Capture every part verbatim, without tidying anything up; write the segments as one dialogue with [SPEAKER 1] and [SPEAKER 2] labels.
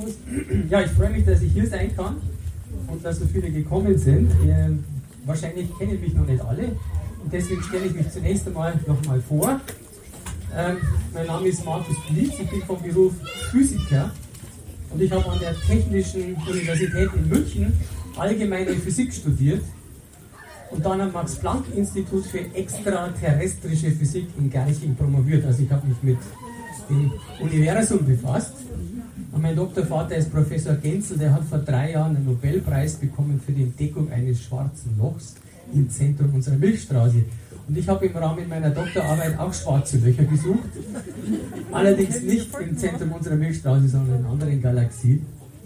[SPEAKER 1] Servus. Ja, ich freue mich, dass ich hier sein kann und dass so viele gekommen sind. Ihr, wahrscheinlich kennen mich noch nicht alle und deswegen stelle ich mich zunächst einmal nochmal vor. Ähm, mein Name ist Markus Blitz, ich bin vom Beruf Physiker und ich habe an der Technischen Universität in München allgemeine Physik studiert und dann am Max-Planck-Institut für extraterrestrische Physik in Garching promoviert. Also ich habe mich mit dem Universum befasst. Und mein Doktorvater ist Professor Genzel, der hat vor drei Jahren einen Nobelpreis bekommen für die Entdeckung eines schwarzen Lochs im Zentrum unserer Milchstraße. Und ich habe im Rahmen meiner Doktorarbeit auch schwarze Löcher gesucht. Allerdings nicht im Zentrum unserer Milchstraße, sondern in anderen Galaxien.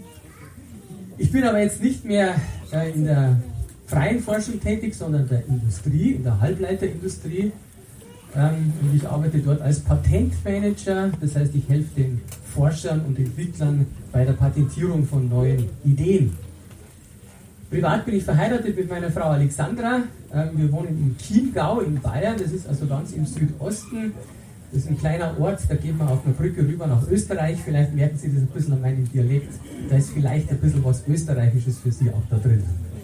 [SPEAKER 1] Ich bin aber jetzt nicht mehr äh, in der freien Forschung tätig, sondern in der Industrie, in der Halbleiterindustrie. Ähm, und ich arbeite dort als Patentmanager, das heißt, ich helfe den Forschern und Entwicklern bei der Patentierung von neuen Ideen. Privat bin ich verheiratet mit meiner Frau Alexandra. Ähm, wir wohnen im Chiemgau in Bayern, das ist also ganz im Südosten. Das ist ein kleiner Ort, da geht man auf einer Brücke rüber nach Österreich. Vielleicht merken Sie das ein bisschen an meinem Dialekt. Da ist vielleicht ein bisschen was Österreichisches für Sie auch da drin.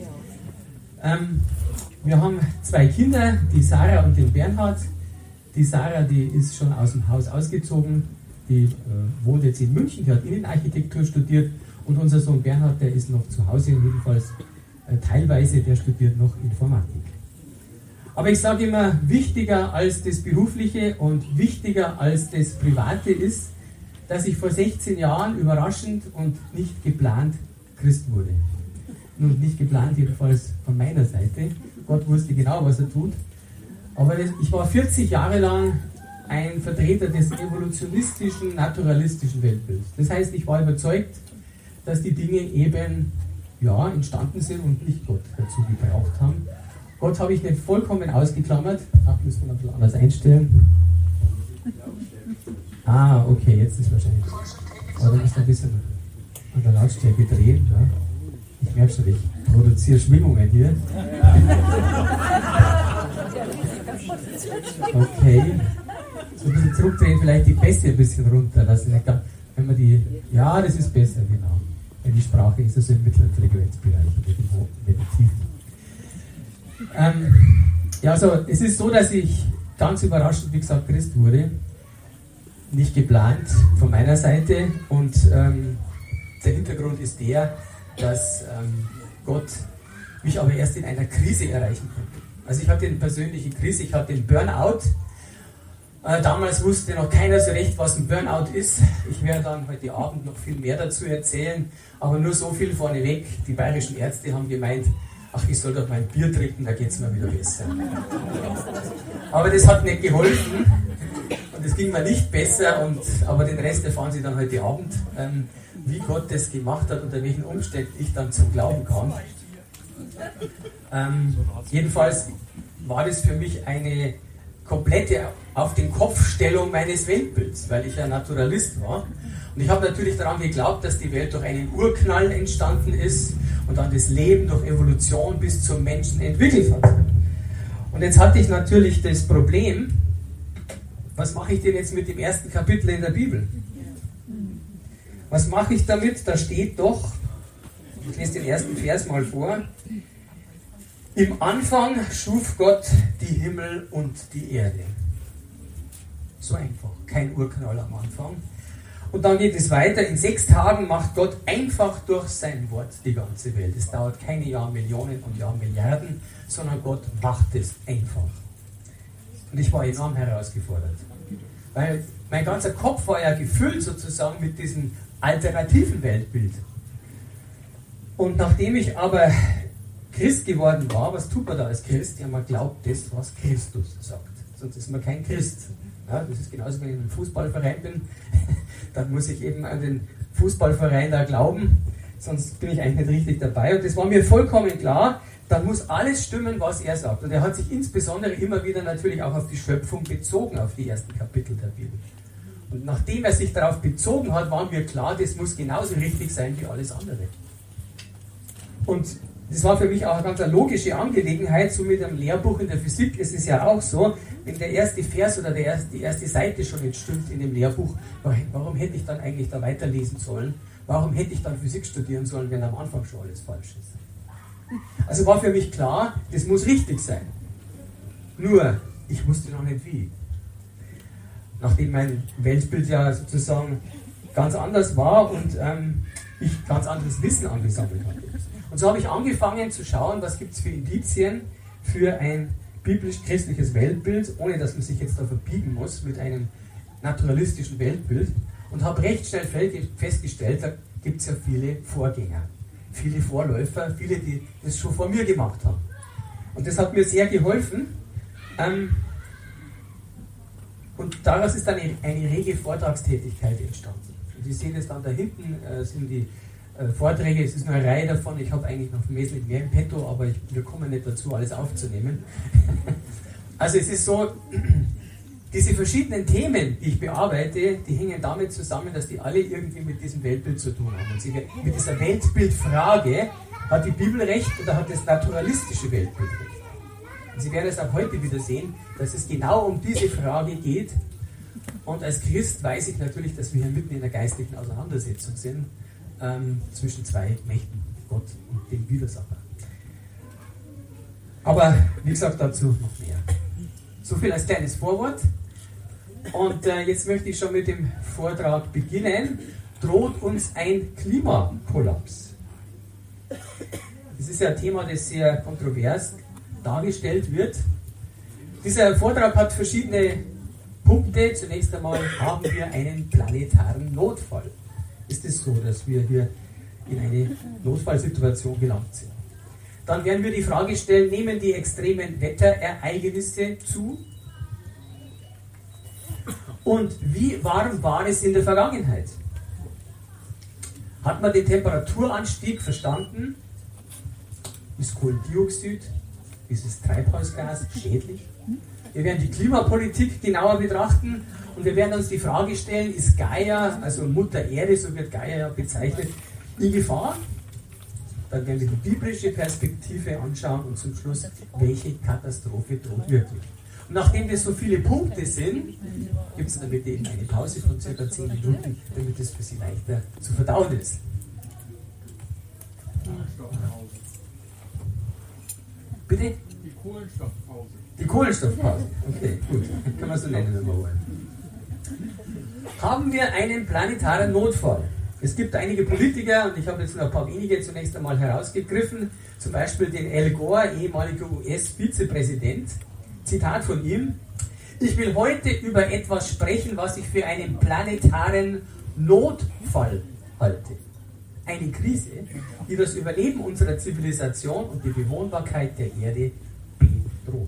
[SPEAKER 1] Ähm, wir haben zwei Kinder, die Sarah und den Bernhard. Die Sarah, die ist schon aus dem Haus ausgezogen, die äh, wohnt jetzt in München, die hat Innenarchitektur studiert und unser Sohn Bernhard, der ist noch zu Hause, jedenfalls äh, teilweise, der studiert noch Informatik. Aber ich sage immer, wichtiger als das Berufliche und wichtiger als das Private ist, dass ich vor sechzehn Jahren überraschend und nicht geplant Christ wurde. Und nicht geplant jedenfalls von meiner Seite. Gott wusste genau, was er tut. Aber ich war vierzig Jahre lang ein Vertreter des evolutionistischen, naturalistischen Weltbilds. Das heißt, ich war überzeugt, dass die Dinge eben ja, entstanden sind und nicht Gott dazu gebraucht haben. Gott habe ich nicht vollkommen ausgeklammert. Ach, müssen wir ein bisschen anders einstellen. Ah, okay, jetzt ist wahrscheinlich. Aber da müssen wir ein bisschen an der Lautstärke drehen. Ja. Ich merke schon, ich produziere Schwingungen hier. Okay. So ein bisschen zurückdrehen, vielleicht die Bässe ein bisschen runter. Dass ich glaub, wenn man die. Ja, das ist besser, genau. Wenn die Sprache ist also im mittleren Frequenzbereich, mit dem hohen, mit dem tiefen. Ähm, ja, also es ist so, dass ich ganz überraschend, wie gesagt, Christ wurde. Nicht geplant von meiner Seite. Und ähm, der Hintergrund ist der, dass ähm, Gott mich aber erst in einer Krise erreichen konnte. Also ich hatte eine persönliche Krise, ich hatte den Burnout. Äh, damals wusste noch keiner so recht, was ein Burnout ist. Ich werde dann heute Abend noch viel mehr dazu erzählen, aber nur so viel vorneweg. Die bayerischen Ärzte haben gemeint, ach, ich soll doch mal ein Bier trinken, da geht es mir wieder besser. Aber das hat nicht geholfen und es ging mir nicht besser, und, aber den Rest erfahren Sie dann heute Abend, ähm, wie Gott das gemacht hat, unter welchen Umständen ich dann zum Glauben kam. Ähm, jedenfalls war das für mich eine komplette Auf-den-Kopf-Stellung meines Weltbilds, weil ich ja Naturalist war. Und ich habe natürlich daran geglaubt, dass die Welt durch einen Urknall entstanden ist und dann das Leben durch Evolution bis zum Menschen entwickelt hat. Und jetzt hatte ich natürlich das Problem, was mache ich denn jetzt mit dem ersten Kapitel in der Bibel? Was mache ich damit? Da steht doch, ich lese den ersten Vers mal vor, im Anfang schuf Gott die Himmel und die Erde. So einfach, kein Urknall am Anfang. Und dann geht es weiter, in sechs Tagen macht Gott einfach durch sein Wort die ganze Welt. Es dauert keine Jahrmillionen und Jahrmilliarden, sondern Gott macht es einfach. Und ich war enorm herausgefordert. Weil mein ganzer Kopf war ja gefüllt sozusagen mit diesem alternativen Weltbild. Und nachdem ich aber Christ geworden war, was tut man da als Christ? Ja, man glaubt das, was Christus sagt. Sonst ist man kein Christ. Ja, das ist genauso, wenn ich in einem Fußballverein bin, dann muss ich eben an den Fußballverein da glauben, sonst bin ich eigentlich nicht richtig dabei. Und das war mir vollkommen klar, da muss alles stimmen, was er sagt. Und er hat sich insbesondere immer wieder natürlich auch auf die Schöpfung bezogen, auf die ersten Kapitel der Bibel. Und nachdem er sich darauf bezogen hat, war mir klar, das muss genauso richtig sein wie alles andere. Und das war für mich auch eine ganz logische Angelegenheit, so mit einem Lehrbuch in der Physik ist es ja auch so, wenn der erste Vers oder der erste, die erste Seite schon nicht stimmt in dem Lehrbuch, warum hätte ich dann eigentlich da weiterlesen sollen? warum hätte ich dann Physik studieren sollen, wenn am Anfang schon alles falsch ist? Also war für mich klar, das muss richtig sein. Nur, ich wusste noch nicht wie. Nachdem mein Weltbild ja sozusagen ganz anders war und ähm, ich ganz anderes Wissen angesammelt hatte. Und so habe ich angefangen zu schauen, was gibt es für Indizien für ein biblisch-christliches Weltbild, ohne dass man sich jetzt da verbiegen muss mit einem naturalistischen Weltbild, und habe recht schnell festgestellt, da gibt es ja viele Vorgänger, viele Vorläufer, viele, die das schon vor mir gemacht haben. Und das hat mir sehr geholfen. Ähm, und daraus ist dann eine, eine rege Vortragstätigkeit entstanden. Und Sie sehen es dann da hinten, äh, sind die äh, Vorträge, es ist nur eine Reihe davon, ich habe eigentlich noch wesentlich mehr im Petto, aber ich, wir kommen nicht dazu, alles aufzunehmen. Also es ist so, diese verschiedenen Themen, die ich bearbeite, die hängen damit zusammen, dass die alle irgendwie mit diesem Weltbild zu tun haben. Und sie, mit dieser Weltbildfrage hat die Bibel recht oder hat das naturalistische Weltbild recht. Und Sie werden es auch heute wieder sehen, dass es genau um diese Frage geht. Und als Christ weiß ich natürlich, dass wir hier mitten in der geistlichen Auseinandersetzung sind ähm, zwischen zwei Mächten, Gott und dem Widersacher. Aber wie gesagt, dazu noch mehr. So viel als kleines Vorwort. Und äh, jetzt möchte ich schon mit dem Vortrag beginnen. Droht uns ein Klimakollaps? Das ist ja ein Thema, das sehr kontrovers dargestellt wird. Dieser Vortrag hat verschiedene Punkte. Zunächst einmal haben wir einen planetaren Notfall. Ist es so, dass wir hier in eine Notfallsituation gelangt sind? Dann werden wir die Frage stellen, nehmen die extremen Wetterereignisse zu? Und wie warm war es in der Vergangenheit? Hat man den Temperaturanstieg verstanden? Ist Kohlendioxid, dieses Treibhausgas schädlich? Wir werden die Klimapolitik genauer betrachten und wir werden uns die Frage stellen, ist Gaia, also Mutter Erde, so wird Gaia ja bezeichnet, in Gefahr? Dann werden wir die biblische Perspektive anschauen und zum Schluss, welche Katastrophe droht wirklich. Und nachdem das so viele Punkte sind, gibt es dann bitte eben eine Pause von ca. zehn Minuten, damit es für Sie leichter zu verdauen ist. Bitte?
[SPEAKER 2] Die Kohlenstoffpause.
[SPEAKER 1] Die Kohlenstoffpause. Okay, gut. Kann man so nennen, wenn wir wollen. Haben wir einen planetaren Notfall? Es gibt einige Politiker, und ich habe jetzt noch ein paar wenige zunächst einmal herausgegriffen, zum Beispiel den Al Gore, ehemaliger U S-Vizepräsident. Zitat von ihm: Ich will heute über etwas sprechen, was ich für einen planetaren Notfall halte. Eine Krise, die das Überleben unserer Zivilisation und die Bewohnbarkeit der Erde bedroht.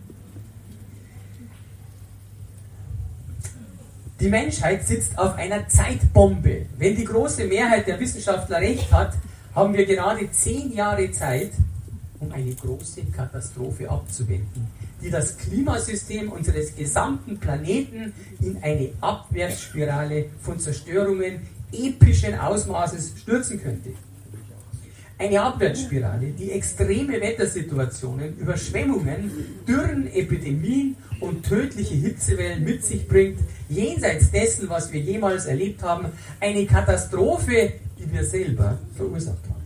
[SPEAKER 1] Die Menschheit sitzt auf einer Zeitbombe. Wenn die große Mehrheit der Wissenschaftler recht hat, haben wir gerade zehn Jahre Zeit, um eine große Katastrophe abzuwenden, die das Klimasystem unseres gesamten Planeten in eine Abwärtsspirale von Zerstörungen epischen Ausmaßes stürzen könnte. Eine Abwärtsspirale, die extreme Wettersituationen, Überschwemmungen, Dürren, Epidemien und tödliche Hitzewellen mit sich bringt, jenseits dessen, was wir jemals erlebt haben, eine Katastrophe, die wir selber verursacht haben.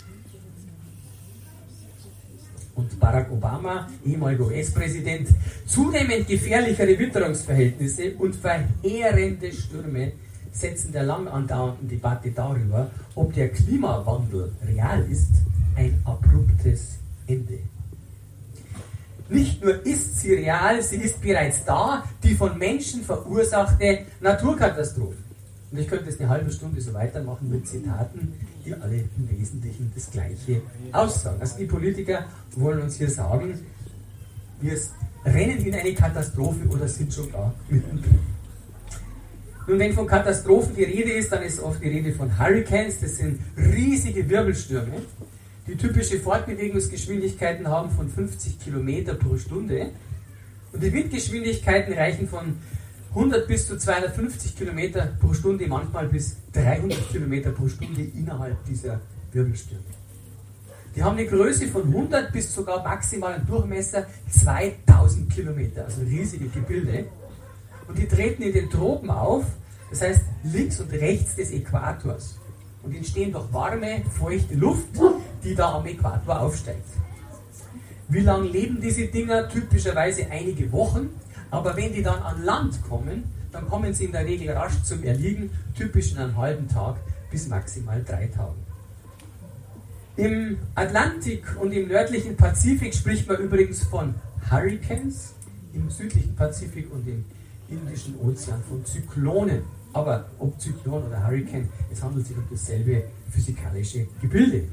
[SPEAKER 1] Und Barack Obama, ehemaliger U S-Präsident, zunehmend gefährlichere Witterungsverhältnisse und verheerende Stürme setzen der lang andauernden Debatte darüber, ob der Klimawandel real ist, ein abruptes Ende. Nicht nur ist sie real, sie ist bereits da, die von Menschen verursachte Naturkatastrophe. Und ich könnte jetzt eine halbe Stunde so weitermachen mit Zitaten, die alle im Wesentlichen das Gleiche aussagen. Also die Politiker wollen uns hier sagen, wir rennen in eine Katastrophe oder sind schon gar mittendrin. Nun, wenn von Katastrophen die Rede ist, dann ist oft die Rede von Hurricanes. Das sind riesige Wirbelstürme, die typische Fortbewegungsgeschwindigkeiten haben von fünfzig Kilometer pro Stunde. Und die Windgeschwindigkeiten reichen von hundert bis zu zweihundertfünfzig Kilometer pro Stunde, manchmal bis dreihundert Kilometer pro Stunde innerhalb dieser Wirbelstürme. Die haben eine Größe von hundert bis sogar maximalen Durchmesser zweitausend Kilometer, also riesige Gebilde. Und die treten in den Tropen auf, das heißt links und rechts des Äquators. und entstehen durch warme, feuchte Luft, die da am Äquator aufsteigt. Wie lange leben diese Dinger? Typischerweise einige Wochen, aber wenn die dann an Land kommen, dann kommen sie in der Regel rasch zum Erliegen, typisch in einem halben Tag bis maximal drei Tagen. Im Atlantik und im nördlichen Pazifik spricht man übrigens von Hurricanes, im südlichen Pazifik und im Indischen Ozean von Zyklonen. Aber ob Zyklon oder Hurricane, es handelt sich um dasselbe physikalische Gebilde.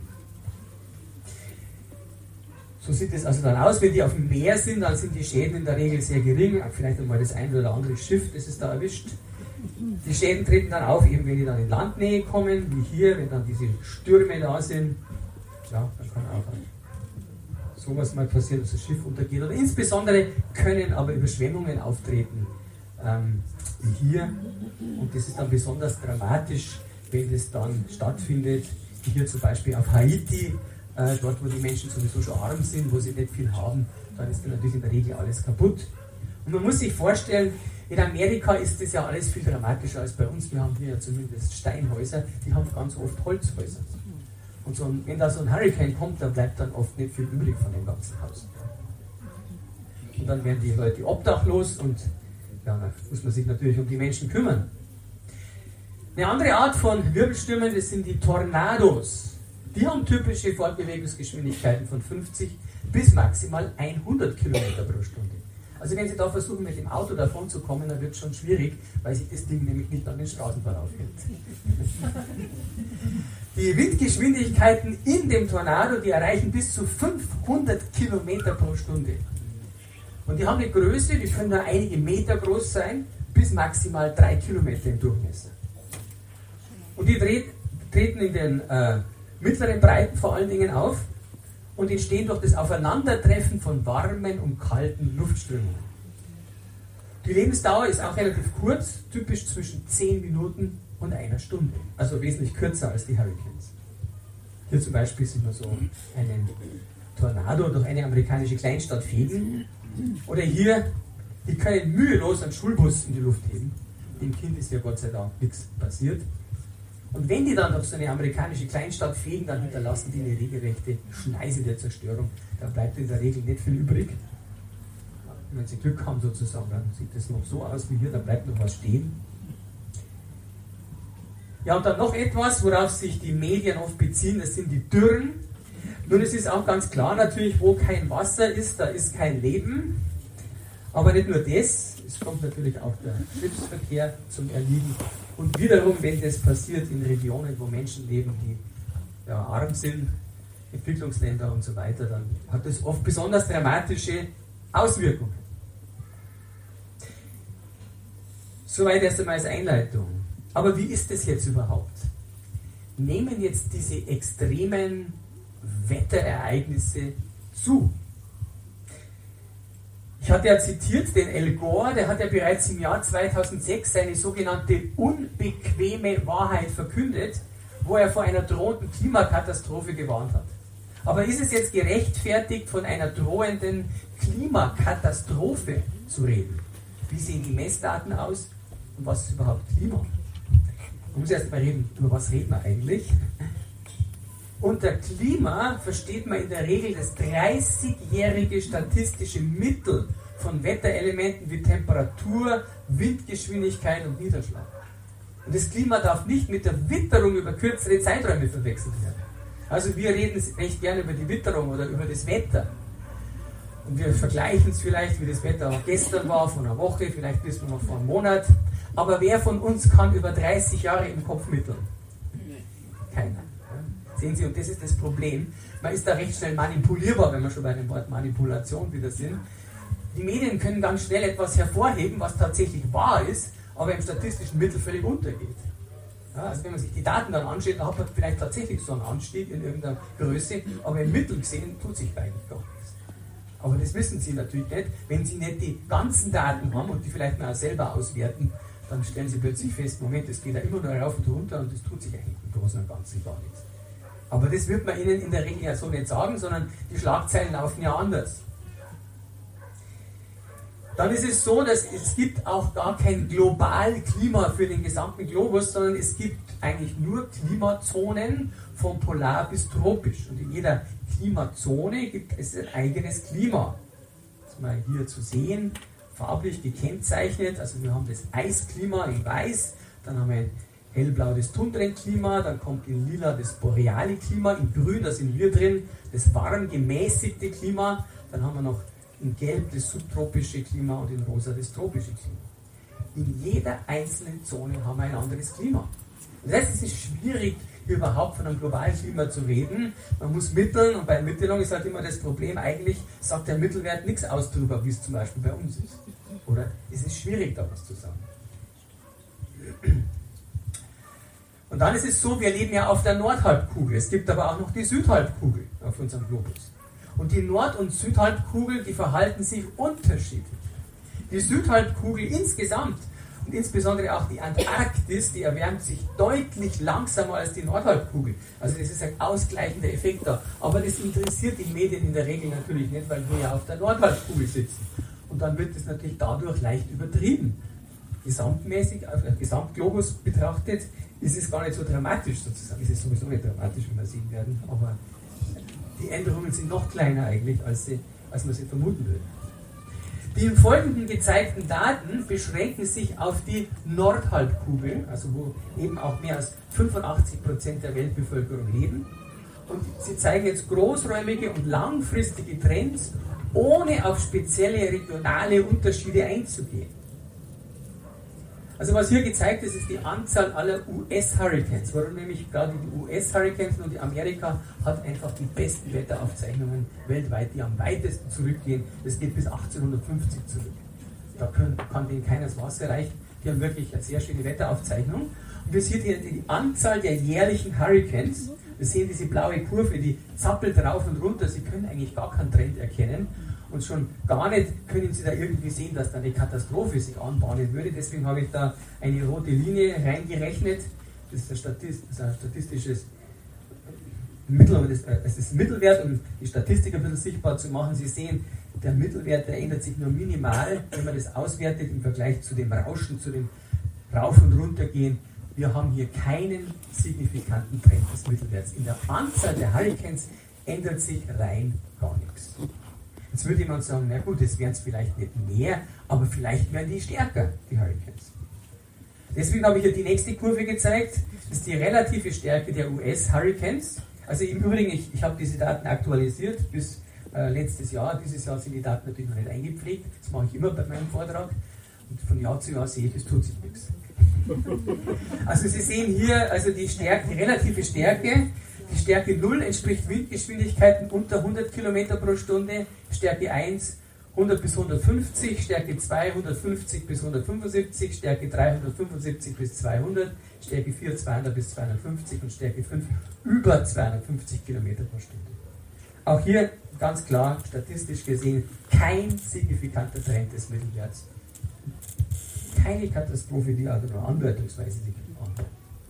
[SPEAKER 1] So sieht es also dann aus, wenn die auf dem Meer sind, dann sind die Schäden in der Regel sehr gering, vielleicht einmal das ein oder andere Schiff, das es da erwischt. Die Schäden treten dann auf, eben wenn die dann in Landnähe kommen, wie hier, wenn dann diese Stürme da sind. Ja, dann kann auch sowas mal passieren, dass das Schiff untergeht. Oder insbesondere können aber Überschwemmungen auftreten, ähm, wie hier. Und das ist dann besonders dramatisch, wenn das dann stattfindet, wie hier zum Beispiel auf Haiti, äh, dort wo die Menschen sowieso schon arm sind, wo sie nicht viel haben, dann ist dann natürlich in der Regel alles kaputt. Und man muss sich vorstellen, in Amerika ist das ja alles viel dramatischer als bei uns. Wir haben hier ja zumindest Steinhäuser, die haben ganz oft Holzhäuser. Und so, wenn da so ein Hurricane kommt, dann bleibt dann oft nicht viel übrig von dem ganzen Haus. Und dann werden die Leute obdachlos und ja, dann muss man sich natürlich um die Menschen kümmern. Eine andere Art von Wirbelstürmen, das sind die Tornados. Die haben typische Fortbewegungsgeschwindigkeiten von fünfzig bis maximal hundert Kilometer pro Stunde. Also wenn Sie da versuchen, mit dem Auto davon zu kommen, dann wird es schon schwierig, weil sich das Ding nämlich nicht an den Straßenbahn aufhält. Die Windgeschwindigkeiten in dem Tornado, die erreichen bis zu fünfhundert Kilometer pro Stunde. Und die haben eine Größe, die können nur einige Meter groß sein, bis maximal drei Kilometer im Durchmesser. Und die dreht, treten in den äh, mittleren Breiten vor allen Dingen auf und entstehen durch das Aufeinandertreffen von warmen und kalten Luftströmungen. Die Lebensdauer ist auch relativ kurz, typisch zwischen zehn Minuten und einer Stunde, also wesentlich kürzer als die Hurricanes. Hier zum Beispiel sieht man so einen Tornado durch eine amerikanische Kleinstadt fegen. Oder hier, die können mühelos einen Schulbus in die Luft heben. Dem Kind ist ja Gott sei Dank nichts passiert. Und wenn die dann durch so eine amerikanische Kleinstadt fegen, dann hinterlassen die eine regelrechte Schneise der Zerstörung. Da bleibt in der Regel nicht viel übrig. Wenn sie Glück haben sozusagen, dann sieht das noch so aus wie hier, da bleibt noch was stehen. Ja, und dann noch etwas, worauf sich die Medien oft beziehen, das sind die Dürren. Nun, es ist auch ganz klar natürlich, wo kein Wasser ist, da ist kein Leben. Aber nicht nur das, es kommt natürlich auch der Schiffsverkehr zum Erliegen. Und wiederum, wenn das passiert in Regionen, wo Menschen leben, die ja, arm sind, Entwicklungsländer und so weiter, dann hat das oft besonders dramatische Auswirkungen. Soweit erst einmal als Einleitung. Aber wie ist das jetzt überhaupt? Nehmen jetzt diese extremen Wetterereignisse zu? Ich hatte ja zitiert den Al Gore, der hat ja bereits im Jahr zweitausendsechs seine sogenannte unbequeme Wahrheit verkündet, wo er vor einer drohenden Klimakatastrophe gewarnt hat. Aber ist es jetzt gerechtfertigt, von einer drohenden Klimakatastrophe zu reden? Wie sehen die Messdaten aus und was ist überhaupt Klima? Man muss erst mal reden, über was reden wir eigentlich? Unter Klima versteht man in der Regel das dreißigjährige statistische Mittel von Wetterelementen wie Temperatur, Windgeschwindigkeit und Niederschlag. Und das Klima darf nicht mit der Witterung über kürzere Zeiträume verwechselt werden. Also wir reden recht gerne über die Witterung oder über das Wetter. Und wir vergleichen es vielleicht, wie das Wetter gestern war, vor einer Woche, vielleicht wissen wir noch vor einem Monat. Aber wer von uns kann über dreißig Jahre im Kopf mitteln? Keiner. Sehen Sie, und das ist das Problem. Man ist da recht schnell manipulierbar, wenn wir schon bei dem Wort Manipulation wieder sind. Die Medien können ganz schnell etwas hervorheben, was tatsächlich wahr ist, aber im statistischen Mittel völlig untergeht. Ja, also wenn man sich die Daten dann anschaut, dann hat man vielleicht tatsächlich so einen Anstieg in irgendeiner Größe, aber im Mittel gesehen tut sich eigentlich gar nichts. Aber das wissen Sie natürlich nicht. Wenn Sie nicht die ganzen Daten haben und die vielleicht mal auch selber auswerten, dann stellen Sie plötzlich fest, Moment, es geht ja immer nur rauf und runter und es tut sich eigentlich im Großen und Ganzen gar nichts. Aber das wird man Ihnen in der Regel ja so nicht sagen, sondern die Schlagzeilen laufen ja anders. Dann ist es so, dass es gibt auch gar kein Globalklima für den gesamten Globus, sondern es gibt eigentlich nur Klimazonen von polar bis tropisch. Und in jeder Klimazone gibt es ein eigenes Klima. Das ist mal hier zu sehen, farblich gekennzeichnet. Also wir haben das Eisklima in weiß, dann haben wir ein hellblau das Tundrenklima, dann kommt in lila das boreale Klima, in grün, da sind wir drin, das warm gemäßigte Klima, dann haben wir noch in gelb das subtropische Klima und in rosa das tropische Klima. In jeder einzelnen Zone haben wir ein anderes Klima. Das heißt, es ist schwierig, hier überhaupt von einem globalen Klima zu reden. Man muss mitteln und bei Ermittlung ist halt immer das Problem, eigentlich sagt der Mittelwert nichts aus darüber, wie es zum Beispiel bei uns ist. Oder es ist schwierig, da was zu sagen. Und dann ist es so, wir leben ja auf der Nordhalbkugel. Es gibt aber auch noch die Südhalbkugel auf unserem Globus. Und die Nord- und Südhalbkugel, die verhalten sich unterschiedlich. Die Südhalbkugel insgesamt und insbesondere auch die Antarktis, die erwärmt sich deutlich langsamer als die Nordhalbkugel. Also das ist ein ausgleichender Effekt da. Aber das interessiert die Medien in der Regel natürlich nicht, weil wir ja auf der Nordhalbkugel sitzen. Und dann wird das natürlich dadurch leicht übertrieben. Gesamtmäßig, auf der Gesamtglobus betrachtet, ist es gar nicht so dramatisch sozusagen. Es ist sowieso nicht dramatisch, wie wir sehen werden, aber die Änderungen sind noch kleiner eigentlich, als, sie, als man sie vermuten würde. Die im Folgenden gezeigten Daten beschränken sich auf die Nordhalbkugel, also wo eben auch mehr als fünfundachtzig Prozent der Weltbevölkerung leben. Und sie zeigen jetzt großräumige und langfristige Trends, ohne auf spezielle regionale Unterschiede einzugehen. Also was hier gezeigt ist, ist die Anzahl aller U S-Hurricanes. Warum nämlich gerade die U S-Hurricanes und die Amerika hat einfach die besten Wetteraufzeichnungen weltweit, die am weitesten zurückgehen. Das geht bis achtzehnhundertfünfzig zurück. Da können, kann denen keines Wasser reichen. Die haben wirklich eine sehr schöne Wetteraufzeichnung. Und wir sehen hier die Anzahl der jährlichen Hurricanes. Wir sehen diese blaue Kurve, die zappelt rauf und runter. Sie können eigentlich gar keinen Trend erkennen. Und schon gar nicht können Sie da irgendwie sehen, dass da eine Katastrophe sich anbahnen würde. Deswegen habe ich da eine rote Linie reingerechnet. Das ist ein, Statist, das ist ein statistisches Mittel, aber das, das ist Mittelwert, um die Statistik ein bisschen sichtbar zu machen. Sie sehen, der Mittelwert, der ändert sich nur minimal, wenn man das auswertet im Vergleich zu dem Rauschen, zu dem Rauf- und Runtergehen. Wir haben hier keinen signifikanten Trend des Mittelwerts. In der Anzahl der Hurricanes ändert sich rein gar nichts. Jetzt würde jemand sagen, na gut, es wären es vielleicht nicht mehr, aber vielleicht wären die stärker, die Hurricanes. Deswegen habe ich hier die nächste Kurve gezeigt. Das ist die relative Stärke der U S-Hurricanes. Also im Übrigen, ich, ich habe diese Daten aktualisiert bis äh, letztes Jahr. Dieses Jahr sind die Daten natürlich noch nicht eingepflegt. Das mache ich immer bei meinem Vortrag. Und von Jahr zu Jahr sehe ich, es tut sich nichts. Also Sie sehen hier also die, Stärke, die relative Stärke. Die Stärke null entspricht Windgeschwindigkeiten unter hundert Kilometer pro Stunde, Stärke eins hundert bis hundertfünfzig, Stärke zwei hundertfünfzig bis hundertfünfundsiebzig, Stärke drei hundertfünfundsiebzig bis zweihundert, Stärke vier zweihundert bis zweihundertfünfzig und Stärke fünf über zweihundertfünfzig Kilometer pro Stunde. Auch hier ganz klar, statistisch gesehen, kein signifikanter Trend des Mittelwerts. Keine Katastrophe, die also nur andeutungsweise sich anhört.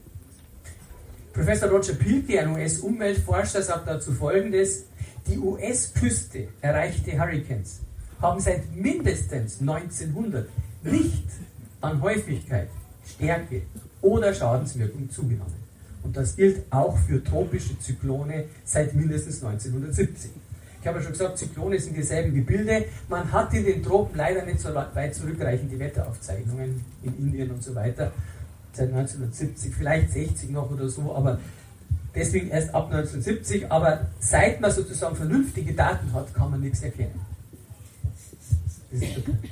[SPEAKER 1] Professor Roger Pielke, ein U S-Umweltforscher, sagt dazu Folgendes: Die U S-Küste erreichte Hurricanes haben seit mindestens neunzehnhundert nicht an Häufigkeit, Stärke oder Schadenswirkung zugenommen. Und das gilt auch für tropische Zyklone seit mindestens neunzehnhundertsiebzig. Ich habe ja schon gesagt, Zyklone sind dieselben Gebilde. Man hat in den Tropen leider nicht so weit zurückreichende Wetteraufzeichnungen in Indien und so weiter. Seit neunzehnhundertsiebzig, vielleicht sechzig noch oder so, aber deswegen erst ab neunzehnhundertsiebzig. Aber seit man sozusagen vernünftige Daten hat, kann man nichts erkennen. Das ist der Punkt.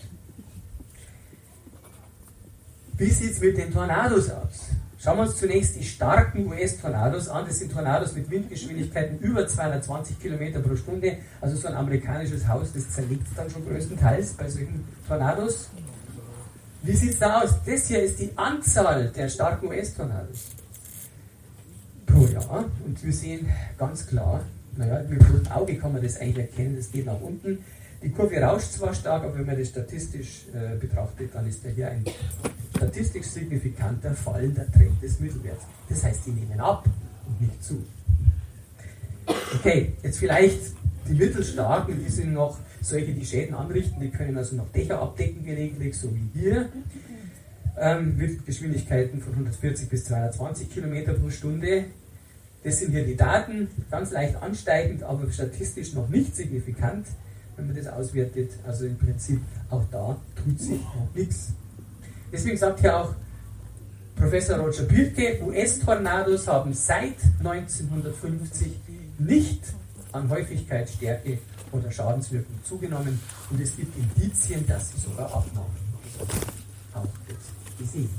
[SPEAKER 1] Wie sieht es mit den Tornados aus? Schauen wir uns zunächst die starken U S-Tornados an. Das sind Tornados mit Windgeschwindigkeiten über zweihundertzwanzig Kilometer pro Stunde. Also so ein amerikanisches Haus, das zerlegt dann schon größtenteils bei solchen Tornados. Wie sieht es da aus? Das hier ist die Anzahl der starken U S-Tornados pro Jahr. Und wir sehen ganz klar, naja, mit dem Auge kann man das eigentlich erkennen, das geht nach unten. Die Kurve rauscht zwar stark, aber wenn man das statistisch äh, betrachtet, dann ist da hier ein statistisch signifikanter fallender Trend des Mittelwerts. Das heißt, die nehmen ab und nicht zu. Okay, jetzt vielleicht die Mittelstarken, die sind noch Solche, die Schäden anrichten, die können also noch Dächer abdecken gelegentlich, so wie hier. Ähm, mit Geschwindigkeiten von hundertvierzig bis zweihundertzwanzig Kilometer pro Stunde. Das sind hier die Daten, ganz leicht ansteigend, aber statistisch noch nicht signifikant, wenn man das auswertet. Also im Prinzip auch da tut sich noch nichts. Deswegen sagt hier auch Professor Roger Pielke, U S-Tornados haben seit neunzehnhundertfünfzig nicht an Häufigkeit, Stärke oder Schadenswirkung zugenommen und es gibt Indizien, dass sie sogar abnahmen. Auch das gesehen.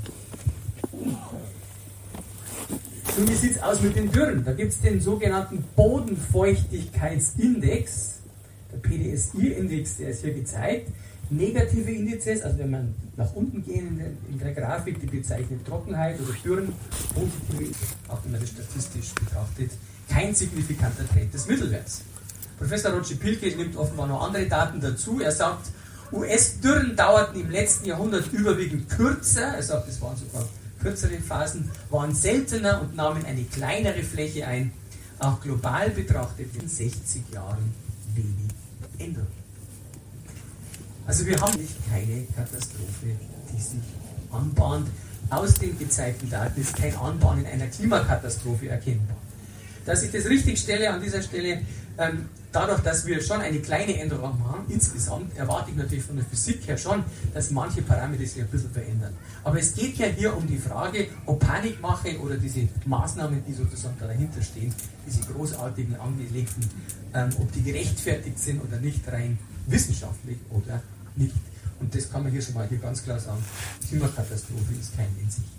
[SPEAKER 1] Und wie sieht es aus mit den Dürren? Da gibt es den sogenannten Bodenfeuchtigkeitsindex, der P D S I-Index, der ist hier gezeigt. Negative Indizes, also wenn man nach unten gehen in der, in der Grafik, die bezeichnet Trockenheit oder Dürren, positive, auch wenn man das statistisch betrachtet, kein signifikanter Trend des Mittelwerts. Professor Roger Pielke nimmt offenbar noch andere Daten dazu. Er sagt, U S-Dürren dauerten im letzten Jahrhundert überwiegend kürzer, er sagt, es waren sogar kürzere Phasen, waren seltener und nahmen eine kleinere Fläche ein. Auch global betrachtet in sechzig Jahren wenig Änderung. Also wir haben nicht keine Katastrophe, die sich anbahnt. Aus den gezeigten Daten ist kein Anbahnen einer Klimakatastrophe erkennbar. Dass ich das richtig stelle an dieser Stelle, ähm, dadurch, dass wir schon eine kleine Änderung haben, insgesamt erwarte ich natürlich von der Physik her schon, dass manche Parameter sich ein bisschen verändern. Aber es geht ja hier um die Frage, ob Panikmache oder diese Maßnahmen, die sozusagen dahinter stehen, diese großartigen angelegten, ähm, ob die gerechtfertigt sind oder nicht, rein wissenschaftlich oder nicht. Und das kann man hier schon mal hier ganz klar sagen, Klimakatastrophe ist keine in Sicht.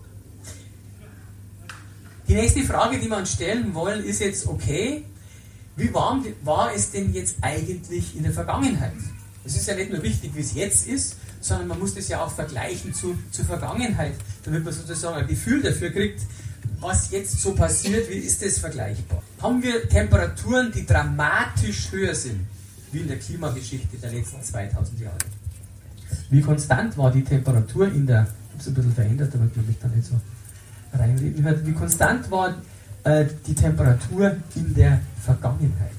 [SPEAKER 1] Die nächste Frage, die wir uns stellen wollen, ist jetzt, okay, wie war, war es denn jetzt eigentlich in der Vergangenheit? Es ist ja nicht nur wichtig, wie es jetzt ist, sondern man muss das ja auch vergleichen zu, zur Vergangenheit, damit man sozusagen ein Gefühl dafür kriegt, was jetzt so passiert, wie ist das vergleichbar? Haben wir Temperaturen, die dramatisch höher sind, wie in der Klimageschichte der letzten zweitausend Jahre? Wie konstant war die Temperatur in der, ich habe es ein bisschen verändert, damit man mich da nicht so reinreden hört, wie konstant war äh, die Temperatur in der Vergangenheit?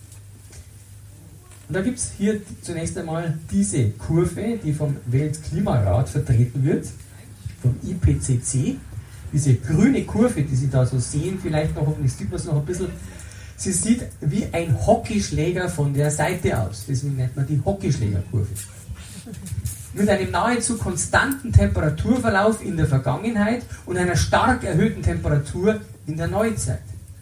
[SPEAKER 1] Und da gibt es hier zunächst einmal diese Kurve, die vom Weltklimarat vertreten wird, vom I P C C. Diese grüne Kurve, die Sie da so sehen, vielleicht noch, hoffentlich sieht man es noch ein bisschen, sie sieht wie ein Hockeyschläger von der Seite aus. Deswegen nennt man die Hockeyschlägerkurve. Mit einem nahezu konstanten Temperaturverlauf in der Vergangenheit und einer stark erhöhten Temperatur in der Neuzeit.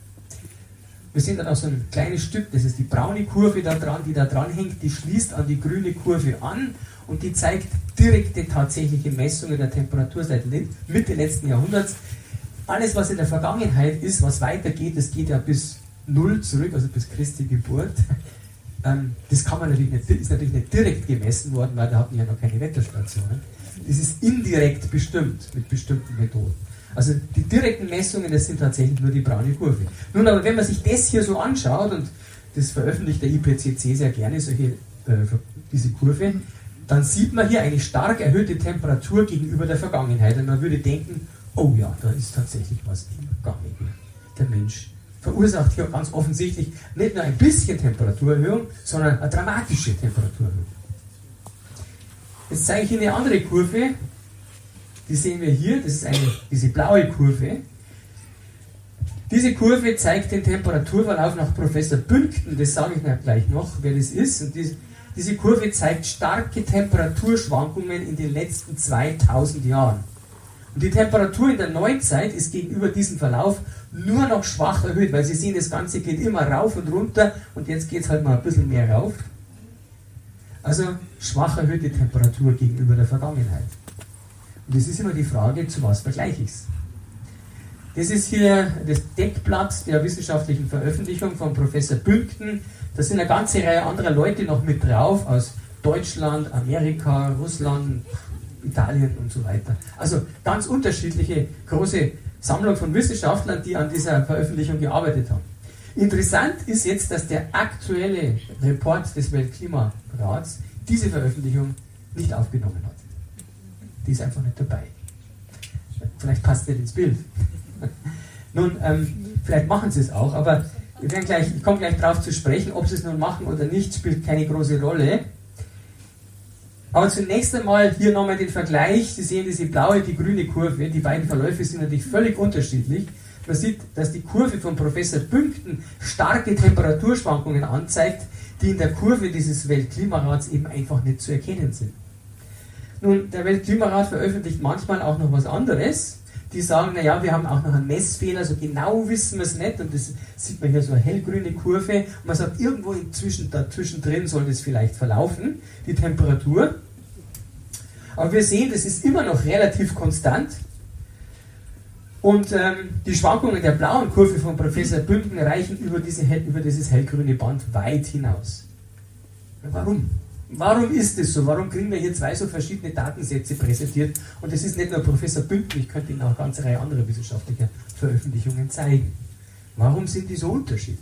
[SPEAKER 1] Wir sehen dann auch so ein kleines Stück, das ist die braune Kurve da dran, die da dran hängt, die schließt an die grüne Kurve an und die zeigt direkte tatsächliche Messungen der Temperatur seit Mitte letzten Jahrhunderts. Alles, was in der Vergangenheit ist, was weitergeht, das geht ja bis Null zurück, also bis Christi Geburt. Das kann man natürlich nicht, ist natürlich nicht direkt gemessen worden, weil da hatten wir ja noch keine Wetterstationen. Das ist indirekt bestimmt, mit bestimmten Methoden. Also die direkten Messungen, das sind tatsächlich nur die braune Kurve. Nun, aber wenn man sich das hier so anschaut, und das veröffentlicht der I P C C sehr gerne, solche, äh, diese Kurve, dann sieht man hier eine stark erhöhte Temperatur gegenüber der Vergangenheit. Und man würde denken, oh ja, da ist tatsächlich was im Gange. Der Mensch verursacht hier ganz offensichtlich nicht nur ein bisschen Temperaturerhöhung, sondern eine dramatische Temperaturerhöhung. Jetzt zeige ich Ihnen eine andere Kurve, die sehen wir hier, das ist eine, diese blaue Kurve. Diese Kurve zeigt den Temperaturverlauf nach Professor Bünkten, das sage ich mir gleich noch, wer das ist. Und diese, diese Kurve zeigt starke Temperaturschwankungen in den letzten zweitausend Jahren. Und die Temperatur in der Neuzeit ist gegenüber diesem Verlauf nur noch schwach erhöht, weil Sie sehen, das Ganze geht immer rauf und runter und jetzt geht es halt mal ein bisschen mehr rauf. Also schwach erhöhte Temperatur gegenüber der Vergangenheit. Und das ist immer die Frage, zu was vergleiche ich es? Das ist hier das Deckblatt der wissenschaftlichen Veröffentlichung von Professor Bünkten. Da sind eine ganze Reihe anderer Leute noch mit drauf, aus Deutschland, Amerika, Russland, Italien und so weiter. Also ganz unterschiedliche große Sammlung von Wissenschaftlern, die an dieser Veröffentlichung gearbeitet haben. Interessant ist jetzt, dass der aktuelle Report des Weltklimarats diese Veröffentlichung nicht aufgenommen hat. Die ist einfach nicht dabei. Vielleicht passt nicht ins Bild. Nun, ähm, vielleicht machen sie es auch, aber Wir werden gleich, ich komme gleich darauf zu sprechen, ob sie es nun machen oder nicht, spielt keine große Rolle. Aber zunächst einmal hier nochmal den Vergleich. Sie sehen diese blaue, die grüne Kurve. Die beiden Verläufe sind natürlich völlig unterschiedlich. Man sieht, dass die Kurve von Professor Büngten starke Temperaturschwankungen anzeigt, die in der Kurve dieses Weltklimarats eben einfach nicht zu erkennen sind. Nun, der Weltklimarat veröffentlicht manchmal auch noch was anderes. Die sagen, naja, wir haben auch noch einen Messfehler, so genau wissen wir es nicht. Und das sieht man hier so eine hellgrüne Kurve. Und man sagt, irgendwo inzwischen, dazwischen drin soll das vielleicht verlaufen, die Temperatur. Aber wir sehen, das ist immer noch relativ konstant. Und ähm, die Schwankungen der blauen Kurve von Professor Büngten reichen über, diese, über dieses hellgrüne Band weit hinaus. Warum? Warum ist es so? Warum kriegen wir hier zwei so verschiedene Datensätze präsentiert? Und das ist nicht nur Professor Büngten, ich könnte Ihnen auch eine ganze Reihe anderer wissenschaftlicher Veröffentlichungen zeigen. Warum sind die so unterschiedlich?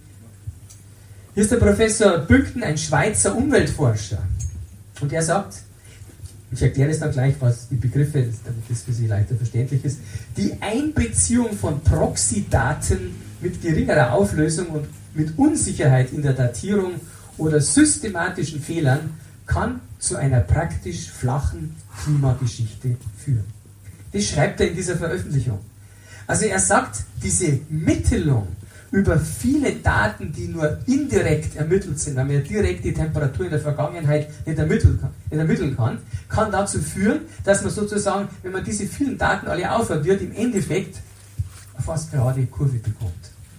[SPEAKER 1] Hier ist der Professor Büngten, ein Schweizer Umweltforscher. Und er sagt, ich erkläre es dann gleich, was die Begriffe, damit das für Sie leichter verständlich ist, die Einbeziehung von Proxy-Daten mit geringerer Auflösung und mit Unsicherheit in der Datierung oder systematischen Fehlern kann zu einer praktisch flachen Klimageschichte führen. Das schreibt er in dieser Veröffentlichung. Also er sagt, diese Mittelung über viele Daten, die nur indirekt ermittelt sind, weil man ja direkt die Temperatur in der Vergangenheit nicht ermitteln kann, nicht ermitteln kann, kann dazu führen, dass man sozusagen, wenn man diese vielen Daten alle aufaddiert, im Endeffekt eine fast gerade Kurve bekommt.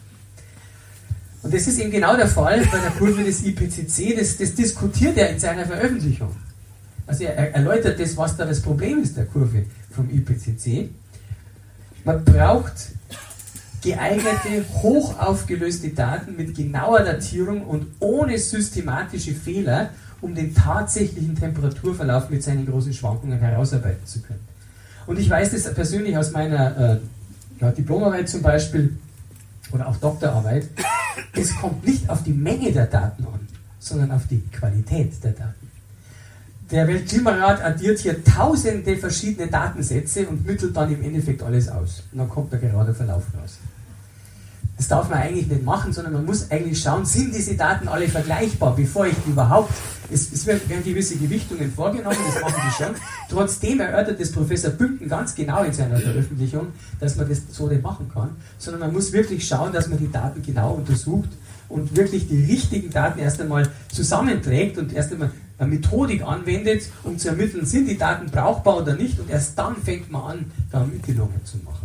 [SPEAKER 1] Und das ist eben genau der Fall bei der Kurve des I P C C, das, das diskutiert er in seiner Veröffentlichung. Also er erläutert das, was da das Problem ist der Kurve vom I P C C. Man braucht geeignete, hoch aufgelöste Daten mit genauer Datierung und ohne systematische Fehler, um den tatsächlichen Temperaturverlauf mit seinen großen Schwankungen herausarbeiten zu können. Und ich weiß das persönlich aus meiner äh, ja, Diplomarbeit zum Beispiel oder auch Doktorarbeit. Es kommt nicht auf die Menge der Daten an, sondern auf die Qualität der Daten. Der Weltklimarat addiert hier tausende verschiedene Datensätze und mittelt dann im Endeffekt alles aus. Und dann kommt der gerade Verlauf raus. Das darf man eigentlich nicht machen, sondern man muss eigentlich schauen, sind diese Daten alle vergleichbar, bevor ich die überhaupt... Es, es werden gewisse Gewichtungen vorgenommen, das machen die schon. Trotzdem erörtert das Professor Büngten ganz genau in seiner Veröffentlichung, dass man das so nicht machen kann, sondern man muss wirklich schauen, dass man die Daten genau untersucht und wirklich die richtigen Daten erst einmal zusammenträgt und erst einmal eine Methodik anwendet, um zu ermitteln, sind die Daten brauchbar oder nicht, und erst dann fängt man an, da Mitteilungen zu machen.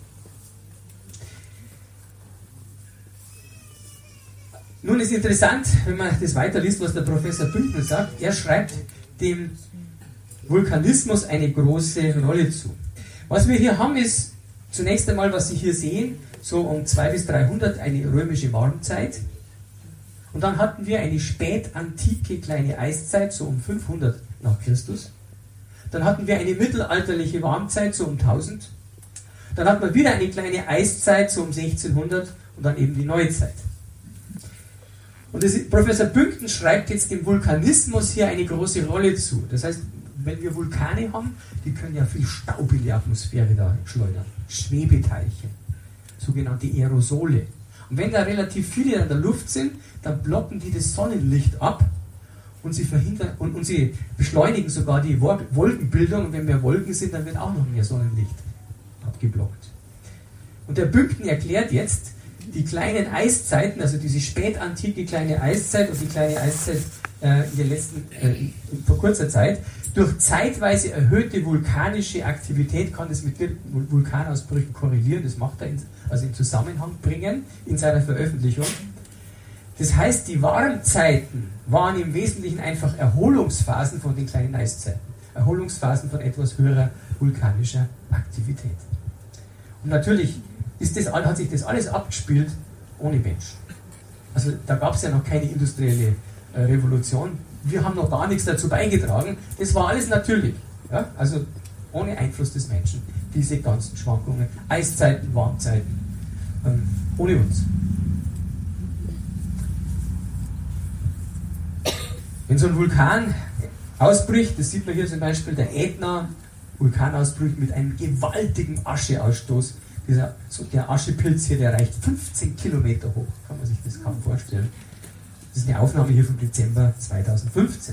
[SPEAKER 1] Nun ist interessant, wenn man das weiterliest, was der Professor Büngten sagt. Er schreibt dem Vulkanismus eine große Rolle zu. Was wir hier haben, ist zunächst einmal, was Sie hier sehen, so um zweihundert bis dreihundert eine römische Warmzeit. Und dann hatten wir eine spätantike kleine Eiszeit, so um fünfhundert nach Christus. Dann hatten wir eine mittelalterliche Warmzeit, so um tausend. Dann hatten wir wieder eine kleine Eiszeit, so um sechzehnhundert, und dann eben die Neuzeit. Und das, Professor Büngten schreibt jetzt dem Vulkanismus hier eine große Rolle zu. Das heißt, wenn wir Vulkane haben, die können ja viel Staub in die Atmosphäre da schleudern. Schwebeteilchen, sogenannte Aerosole. Und wenn da relativ viele in der Luft sind, dann blocken die das Sonnenlicht ab und sie verhindern und, und sie beschleunigen sogar die Wolkenbildung. Und wenn mehr Wolken sind, dann wird auch noch mehr Sonnenlicht abgeblockt. Und der Büngten erklärt jetzt, die kleinen Eiszeiten, also diese spätantike kleine Eiszeit und die kleine Eiszeit äh, in den letzten, äh, vor kurzer Zeit, durch zeitweise erhöhte vulkanische Aktivität kann das mit Vulkanausbrüchen korrelieren, das macht er in, also in Zusammenhang bringen in seiner Veröffentlichung. Das heißt, die Warmzeiten waren im Wesentlichen einfach Erholungsphasen von den kleinen Eiszeiten, Erholungsphasen von etwas höherer vulkanischer Aktivität. Und natürlich Ist das, hat sich das alles abgespielt ohne Mensch. Also da gab es ja noch keine industrielle äh, Revolution. Wir haben noch gar nichts dazu beigetragen. Das war alles natürlich. Ja? Also ohne Einfluss des Menschen. Diese ganzen Schwankungen, Eiszeiten, Warmzeiten, ähm, ohne uns. Wenn so ein Vulkan ausbricht, das sieht man hier zum Beispiel, der Ätna, Vulkanausbruch mit einem gewaltigen Ascheausstoß. dieser, so der Aschepilz hier, der reicht fünfzehn Kilometer hoch. Kann man sich das kaum vorstellen. Das ist eine Aufnahme hier vom Dezember zweitausendfünfzehn.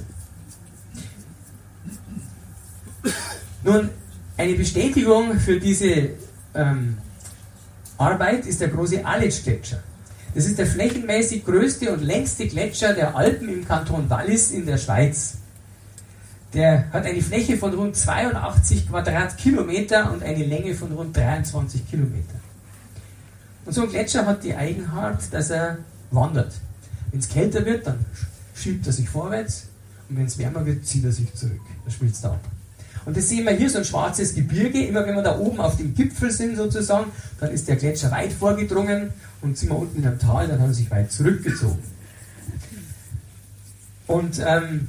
[SPEAKER 1] Nun, eine Bestätigung für diese ähm, Arbeit ist der große Aletsch-Gletscher. Das ist der flächenmäßig größte und längste Gletscher der Alpen im Kanton Wallis in der Schweiz. Der hat eine Fläche von rund zweiundachtzig Quadratkilometer und eine Länge von rund dreiundzwanzig Kilometer. Und so ein Gletscher hat die Eigenart, dass er wandert. Wenn es kälter wird, dann schiebt er sich vorwärts und wenn es wärmer wird, zieht er sich zurück. Er schmilzt ab. Und das sehen wir hier, so ein schwarzes Gebirge. Immer wenn wir da oben auf dem Gipfel sind sozusagen, dann ist der Gletscher weit vorgedrungen und sind wir unten in einem Tal, dann hat er sich weit zurückgezogen. Und ähm,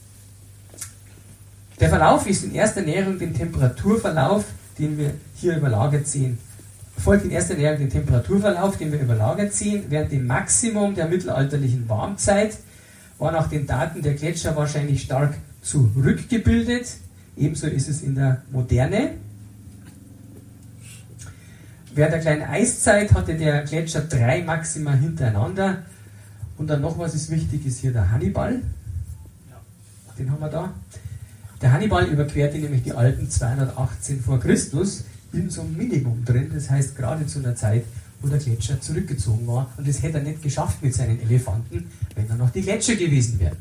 [SPEAKER 1] der Verlauf ist in erster Näherung dem Temperaturverlauf, den wir hier überlagert sehen. Folgt in erster Näherung dem Temperaturverlauf, den wir überlagert sehen. Während dem Maximum der mittelalterlichen Warmzeit war nach den Daten der Gletscher wahrscheinlich stark zurückgebildet. Ebenso ist es in der Moderne. Während der kleinen Eiszeit hatte der Gletscher drei Maxima hintereinander. Und dann noch was ist wichtig, ist hier der Hannibal. Den haben wir da. Der Hannibal überquerte nämlich die Alpen zweihundertachtzehn vor Christus in so einem Minimum drin. Das heißt, gerade zu einer Zeit, wo der Gletscher zurückgezogen war. Und das hätte er nicht geschafft mit seinen Elefanten, wenn da noch die Gletscher gewesen wären.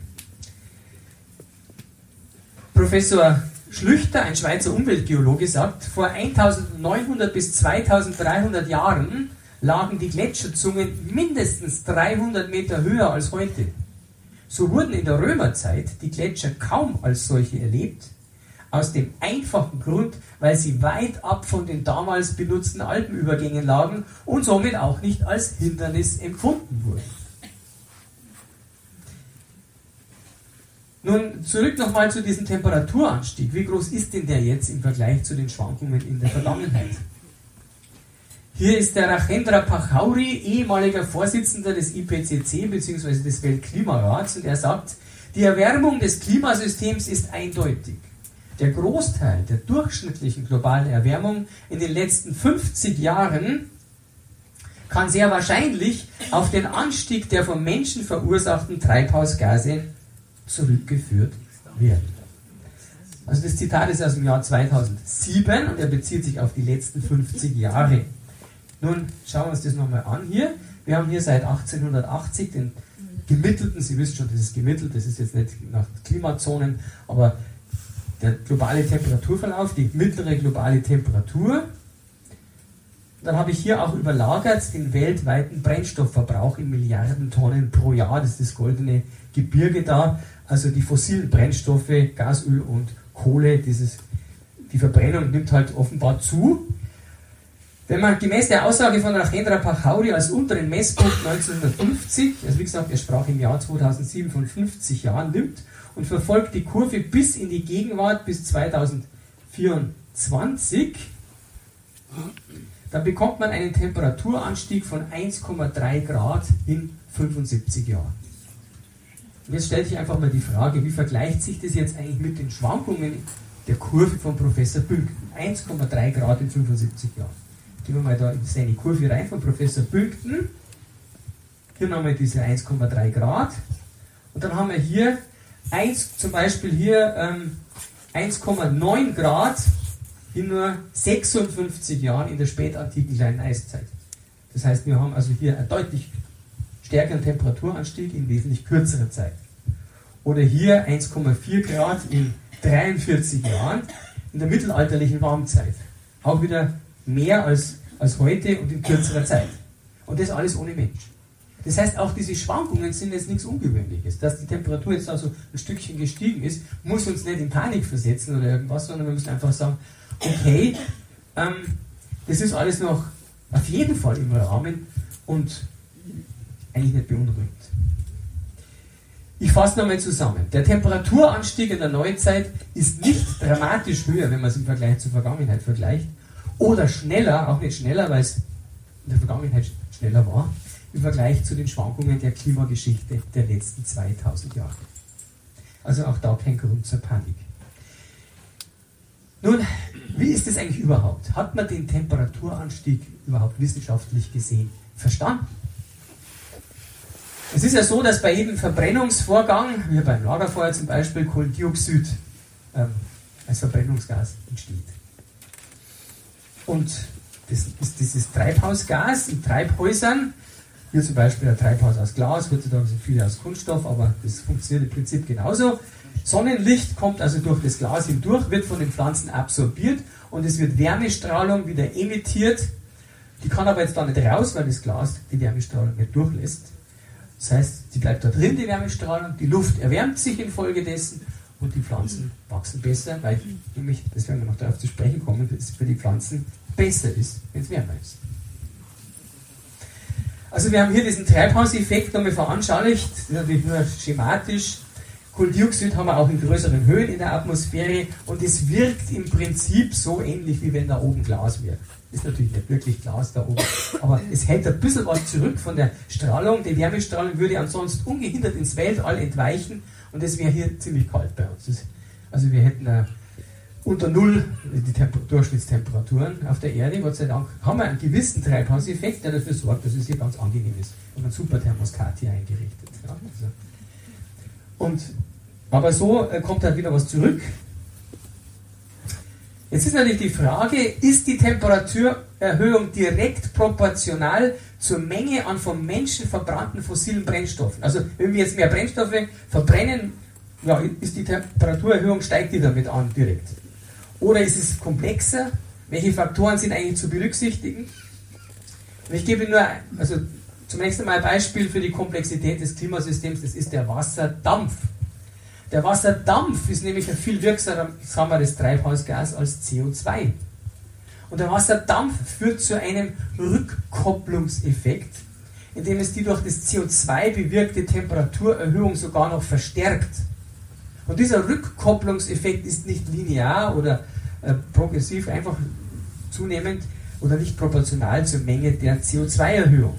[SPEAKER 1] Professor Schlüchter, ein Schweizer Umweltgeologe, sagt, vor eintausendneunhundert bis zweitausenddreihundert Jahren lagen die Gletscherzungen mindestens dreihundert Meter höher als heute. So wurden in der Römerzeit die Gletscher kaum als solche erlebt, aus dem einfachen Grund, weil sie weit ab von den damals benutzten Alpenübergängen lagen und somit auch nicht als Hindernis empfunden wurden. Nun, zurück nochmal zu diesem Temperaturanstieg. Wie groß ist denn der jetzt im Vergleich zu den Schwankungen in der Vergangenheit? Hier ist der Rajendra Pachauri, ehemaliger Vorsitzender des I P C C bzw. des Weltklimarats, und er sagt, die Erwärmung des Klimasystems ist eindeutig. Der Großteil der durchschnittlichen globalen Erwärmung in den letzten fünfzig Jahren kann sehr wahrscheinlich auf den Anstieg der vom Menschen verursachten Treibhausgase zurückgeführt werden. Also das Zitat ist aus dem Jahr zweitausendsieben und er bezieht sich auf die letzten fünfzig Jahre. Nun schauen wir uns das nochmal an hier. Wir haben hier seit achtzehnhundertachtzig den gemittelten, Sie wissen schon, das ist gemittelt, das ist jetzt nicht nach Klimazonen, aber der globale Temperaturverlauf, die mittlere globale Temperatur. Dann habe ich hier auch überlagert den weltweiten Brennstoffverbrauch in Milliarden Tonnen pro Jahr. Das ist das goldene Gebirge da. Also die fossilen Brennstoffe, Gas, Öl und Kohle, dieses, die Verbrennung nimmt halt offenbar zu. Wenn man gemäß der Aussage von Rajendra Pachauri als unteren Messpunkt neunzehnhundertfünfzig, also wie gesagt, er sprach im Jahr zweitausendsieben von fünfzig Jahren, nimmt und verfolgt die Kurve bis in die Gegenwart, bis zweitausendvierundzwanzig, dann bekommt man einen Temperaturanstieg von eins Komma drei Grad in fünfundsiebzig Jahren. Und jetzt stellt sich einfach mal die Frage, wie vergleicht sich das jetzt eigentlich mit den Schwankungen der Kurve von Professor Bülgten? eins Komma drei Grad in fünfundsiebzig Jahren. Gehen wir mal da in seine Kurve rein von Professor Bülgten. Hier haben wir diese eins Komma drei Grad. Und dann haben wir hier eins, zum Beispiel hier ähm, eins Komma neun Grad in nur sechsundfünfzig Jahren in der spätantiken kleinen Eiszeit. Das heißt, wir haben also hier einen deutlich stärkeren Temperaturanstieg in wesentlich kürzerer Zeit. Oder hier eins Komma vier Grad in dreiundvierzig Jahren in der mittelalterlichen Warmzeit. Auch wieder mehr als, als heute und in kürzerer Zeit. Und das alles ohne Mensch. Das heißt, auch diese Schwankungen sind jetzt nichts Ungewöhnliches. Dass die Temperatur jetzt also ein Stückchen gestiegen ist, muss uns nicht in Panik versetzen oder irgendwas, sondern wir müssen einfach sagen, okay, ähm, das ist alles noch auf jeden Fall im Rahmen und eigentlich nicht beunruhigend. Ich fasse nochmal zusammen. Der Temperaturanstieg in der Neuzeit ist nicht dramatisch höher, wenn man es im Vergleich zur Vergangenheit vergleicht, oder schneller, auch nicht schneller, weil es in der Vergangenheit schneller war, im Vergleich zu den Schwankungen der Klimageschichte der letzten zweitausend Jahre. Also auch da kein Grund zur Panik. Nun, wie ist das eigentlich überhaupt? Hat man den Temperaturanstieg überhaupt wissenschaftlich gesehen verstanden? Es ist ja so, dass bei jedem Verbrennungsvorgang, wie beim Lagerfeuer zum Beispiel, Kohlendioxid ähm, als Verbrennungsgas entsteht. Und das ist dieses Treibhausgas in Treibhäusern, hier zum Beispiel ein Treibhaus aus Glas, heutzutage sind viele aus Kunststoff, aber das funktioniert im Prinzip genauso. Sonnenlicht kommt also durch das Glas hindurch, wird von den Pflanzen absorbiert und es wird Wärmestrahlung wieder emittiert. Die kann aber jetzt da nicht raus, weil das Glas die Wärmestrahlung nicht durchlässt. Das heißt, sie bleibt da drin, die Wärmestrahlung, die Luft erwärmt sich infolgedessen und die Pflanzen wachsen besser, weil nämlich, das werden wir noch darauf zu sprechen kommen, dass es für die Pflanzen besser ist, wenn es wärmer ist. Also wir haben hier diesen Treibhauseffekt nochmal veranschaulicht, das ist natürlich nur schematisch. Kohlendioxid haben wir auch in größeren Höhen in der Atmosphäre und es wirkt im Prinzip so ähnlich, wie wenn da oben Glas wäre. Ist natürlich nicht wirklich Glas da oben, aber es hält ein bisschen was zurück von der Strahlung. Die Wärmestrahlung würde ansonsten ungehindert ins Weltall entweichen und es wäre hier ziemlich kalt bei uns. Das, also wir hätten uh, unter Null die Temper- Durchschnittstemperaturen auf der Erde. Gott sei Dank haben wir einen gewissen Treibhauseffekt, der dafür sorgt, dass es hier ganz angenehm ist. Und ein super Thermostat hier eingerichtet. Ja, also. Und, aber so äh, kommt halt wieder was zurück. Jetzt ist natürlich die Frage, ist die Temperaturerhöhung direkt proportional zur Menge an vom Menschen verbrannten fossilen Brennstoffen? Also wenn wir jetzt mehr Brennstoffe verbrennen, ja, ist die Temperaturerhöhung, steigt die damit an direkt? Oder ist es komplexer? Welche Faktoren sind eigentlich zu berücksichtigen? Und ich gebe nur, also zunächst einmal ein Beispiel für die Komplexität des Klimasystems, das ist der Wasserdampf. Der Wasserdampf ist nämlich ein viel wirksameres Treibhausgas als C O zwei. Und der Wasserdampf führt zu einem Rückkopplungseffekt, indem es die durch das C O zwei bewirkte Temperaturerhöhung sogar noch verstärkt. Und dieser Rückkopplungseffekt ist nicht linear oder äh, progressiv, einfach zunehmend oder nicht proportional zur Menge der C O zwei Erhöhung.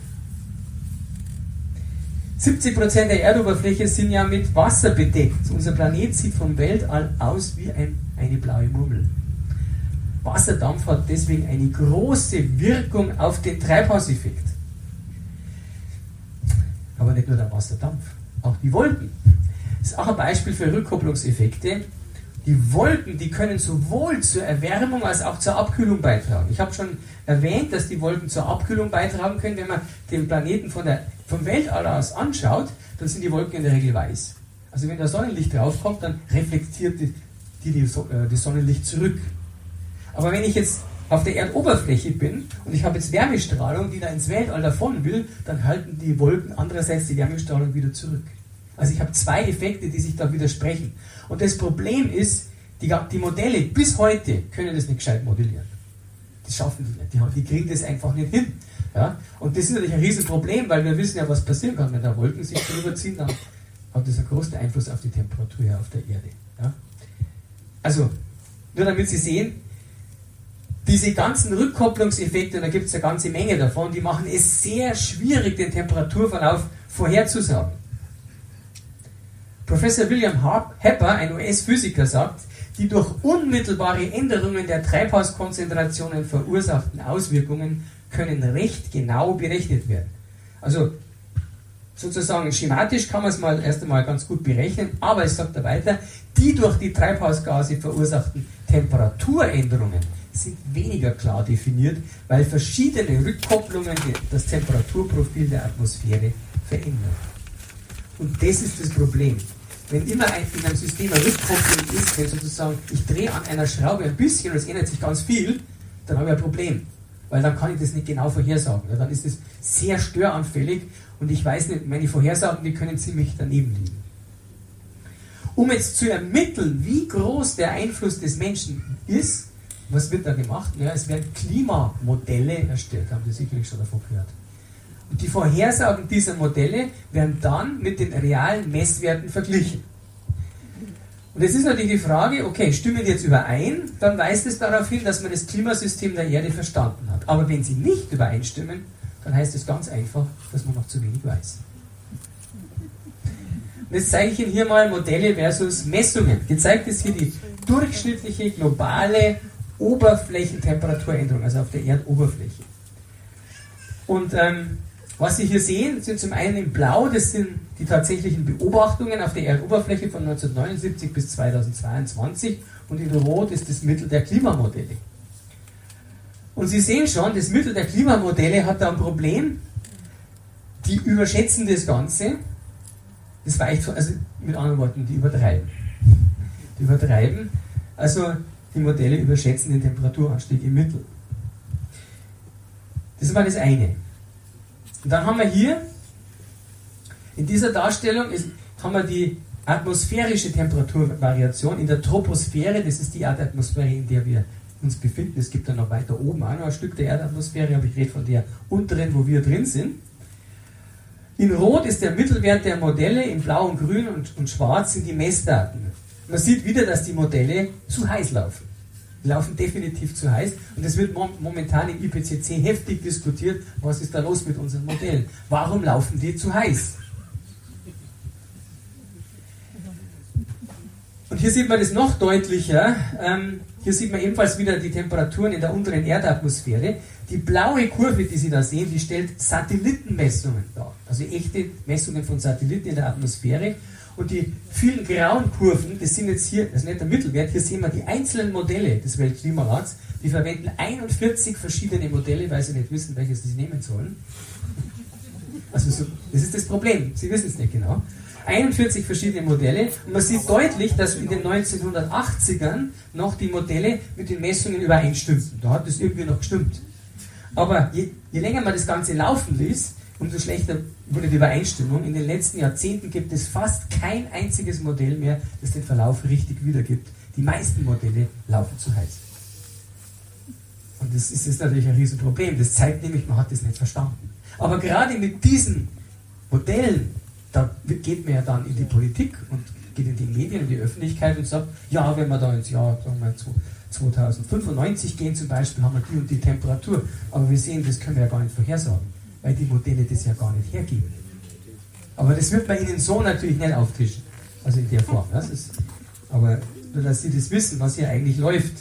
[SPEAKER 1] siebzig Prozent der Erdoberfläche sind ja mit Wasser bedeckt. Unser Planet sieht vom Weltall aus wie ein, eine blaue Murmel. Wasserdampf hat deswegen eine große Wirkung auf den Treibhauseffekt. Aber nicht nur der Wasserdampf, auch die Wolken. Das ist auch ein Beispiel für Rückkopplungseffekte. Die Wolken, die können sowohl zur Erwärmung als auch zur Abkühlung beitragen. Ich habe schon erwähnt, dass die Wolken zur Abkühlung beitragen können. Wenn man den Planeten von der, vom Weltall aus anschaut, dann sind die Wolken in der Regel weiß. Also wenn da Sonnenlicht draufkommt, dann reflektiert die, die, die, die Sonnenlicht zurück. Aber wenn ich jetzt auf der Erdoberfläche bin und ich habe jetzt Wärmestrahlung, die da ins Weltall davon will, dann halten die Wolken andererseits die Wärmestrahlung wieder zurück. Also ich habe zwei Effekte, die sich da widersprechen. Und das Problem ist, die, die Modelle bis heute können das nicht gescheit modellieren. Das schaffen die nicht. Die, die kriegen das einfach nicht hin. Ja? Und das ist natürlich ein Riesenproblem, weil wir wissen ja, was passieren kann. Wenn da Wolken sich drüber ziehen, dann hat das einen großen Einfluss auf die Temperatur hier auf der Erde. Ja? Also, nur damit Sie sehen, diese ganzen Rückkopplungseffekte, und da gibt es eine ganze Menge davon, die machen es sehr schwierig, den Temperaturverlauf vorherzusagen. Professor William Hepper, ein U S-Physiker, sagt, die durch unmittelbare Änderungen der Treibhauskonzentrationen verursachten Auswirkungen können recht genau berechnet werden. Also sozusagen schematisch kann man es mal erst einmal ganz gut berechnen, aber es sagt er weiter, die durch die Treibhausgase verursachten Temperaturänderungen sind weniger klar definiert, weil verschiedene Rückkopplungen das Temperaturprofil der Atmosphäre verändern. Und das ist das Problem. Wenn immer ein, in einem System eine Rückkopplung ist, wenn sozusagen ich drehe an einer Schraube ein bisschen und es ändert sich ganz viel, dann habe ich ein Problem. Weil dann kann ich das nicht genau vorhersagen. Ja, dann ist es sehr störanfällig und ich weiß nicht, meine Vorhersagen, die können ziemlich daneben liegen. Um jetzt zu ermitteln, wie groß der Einfluss des Menschen ist, was wird da gemacht? Ja, es werden Klimamodelle erstellt, haben Sie sicherlich schon davon gehört. Und die Vorhersagen dieser Modelle werden dann mit den realen Messwerten verglichen. Und jetzt ist natürlich die Frage, okay, stimmen die jetzt überein, dann weist es darauf hin, dass man das Klimasystem der Erde verstanden hat. Aber wenn sie nicht übereinstimmen, dann heißt es ganz einfach, dass man noch zu wenig weiß. Und jetzt zeige ich Ihnen hier mal Modelle versus Messungen. Gezeigt ist hier die durchschnittliche globale Oberflächentemperaturänderung, also auf der Erdoberfläche. Und ähm, was Sie hier sehen, sind zum einen in Blau, das sind die tatsächlichen Beobachtungen auf der Erdoberfläche von neunzehnhundertneunundsiebzig bis zweitausendzweiundzwanzig, und in Rot ist das Mittel der Klimamodelle. Und Sie sehen schon, das Mittel der Klimamodelle hat da ein Problem. Die überschätzen das Ganze. Das weicht, also mit anderen Worten, die übertreiben. Die übertreiben. Also die Modelle überschätzen den Temperaturanstieg im Mittel. Das war das eine. Und dann haben wir hier, in dieser Darstellung, ist, haben wir die atmosphärische Temperaturvariation in der Troposphäre. Das ist die Art Atmosphäre, in der wir uns befinden. Es gibt dann noch weiter oben auch noch ein Stück der Erdatmosphäre, aber ich rede von der unteren, wo wir drin sind. In Rot ist der Mittelwert der Modelle, in Blau und Grün und, und Schwarz sind die Messdaten. Man sieht wieder, dass die Modelle zu heiß laufen. Die laufen definitiv zu heiß, und es wird momentan im I P C C heftig diskutiert, was ist da los mit unseren Modellen. Warum laufen die zu heiß? Und hier sieht man das noch deutlicher. Ähm, hier sieht man ebenfalls wieder die Temperaturen in der unteren Erdatmosphäre. Die blaue Kurve, die Sie da sehen, die stellt Satellitenmessungen dar. Also echte Messungen von Satelliten in der Atmosphäre. Und die vielen grauen Kurven, das sind jetzt hier, das ist nicht der Mittelwert, hier sehen wir die einzelnen Modelle des Weltklimarats, die verwenden einundvierzig verschiedene Modelle, weil sie nicht wissen, welches sie nehmen sollen. Also so, das ist das Problem, sie wissen es nicht genau. einundvierzig verschiedene Modelle, und man sieht deutlich, dass in den neunzehnhundertachtzigern noch die Modelle mit den Messungen übereinstimmten. Da hat das irgendwie noch gestimmt. Aber je, je länger man das Ganze laufen ließ, umso schlechter wurde die Übereinstimmung. In den letzten Jahrzehnten gibt es fast kein einziges Modell mehr, das den Verlauf richtig wiedergibt. Die meisten Modelle laufen zu heiß. Und das ist, das ist natürlich ein Riesenproblem. Das zeigt nämlich, man hat das nicht verstanden. Aber gerade mit diesen Modellen, da geht man ja dann in die Politik und geht in die Medien, in die Öffentlichkeit und sagt, ja, wenn wir da ins Jahr sagen wir, zweitausendfünfundneunzig gehen zum Beispiel, haben wir die und die Temperatur. Aber wir sehen, das können wir ja gar nicht vorhersagen, weil die Modelle das ja gar nicht hergeben. Aber das wird bei Ihnen so natürlich nicht auftischen, also in der Form. Das ist, aber nur, dass Sie das wissen, was hier eigentlich läuft.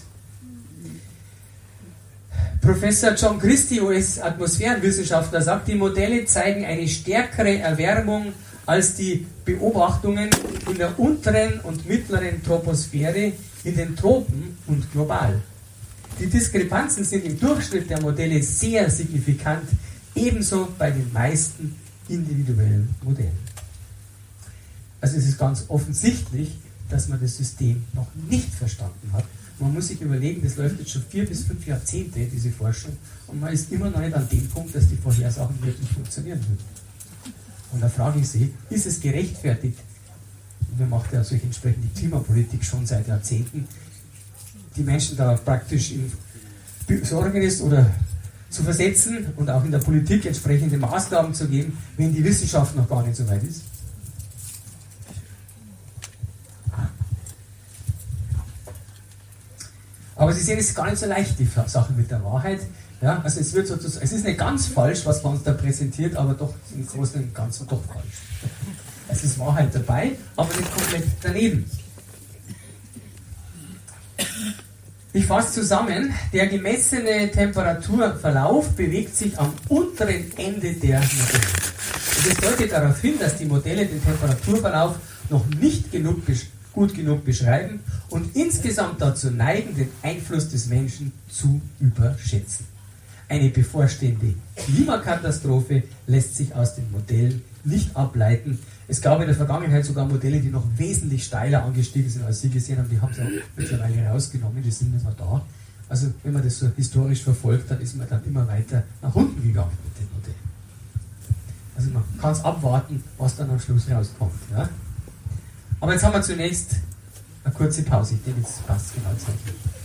[SPEAKER 1] Professor John Christie, U S-Atmosphärenwissenschaftler, sagt, die Modelle zeigen eine stärkere Erwärmung als die Beobachtungen in der unteren und mittleren Troposphäre, in den Tropen und global. Die Diskrepanzen sind im Durchschnitt der Modelle sehr signifikant, ebenso bei den meisten individuellen Modellen. Also es ist ganz offensichtlich, dass man das System noch nicht verstanden hat. Man muss sich überlegen, das läuft jetzt schon vier bis fünf Jahrzehnte, diese Forschung, und man ist immer noch nicht an dem Punkt, dass die Vorhersagen wirklich funktionieren würden. Und da frage ich Sie, ist es gerechtfertigt, wir machen ja solche entsprechende Klimapolitik schon seit Jahrzehnten, die Menschen da praktisch in Besorgnis oder zu versetzen und auch in der Politik entsprechende Maßnahmen zu geben, wenn die Wissenschaft noch gar nicht so weit ist? Aber Sie sehen, es ist gar nicht so leicht, die Sache mit der Wahrheit. Ja, also es, wird sozusagen, es ist nicht ganz falsch, was man uns da präsentiert, aber doch im Großen und Ganzen doch falsch. Es ist Wahrheit dabei, aber nicht komplett daneben. Ich fasse zusammen, der gemessene Temperaturverlauf bewegt sich am unteren Ende der Modelle. Und das deutet darauf hin, dass die Modelle den Temperaturverlauf noch nicht genug gut genug beschreiben und insgesamt dazu neigen, den Einfluss des Menschen zu überschätzen. Eine bevorstehende Klimakatastrophe lässt sich aus den Modellen nicht ableiten. Es gab in der Vergangenheit sogar Modelle, die noch wesentlich steiler angestiegen sind, als Sie gesehen haben. Die haben sie auch mittlerweile rausgenommen, die sind nicht mehr da. Also wenn man das so historisch verfolgt, dann ist man dann immer weiter nach unten gegangen mit den Modellen. Also man kann es abwarten, was dann am Schluss rauskommt. Ja? Aber jetzt haben wir zunächst eine kurze Pause. Ich denke, jetzt passt genau Zeit.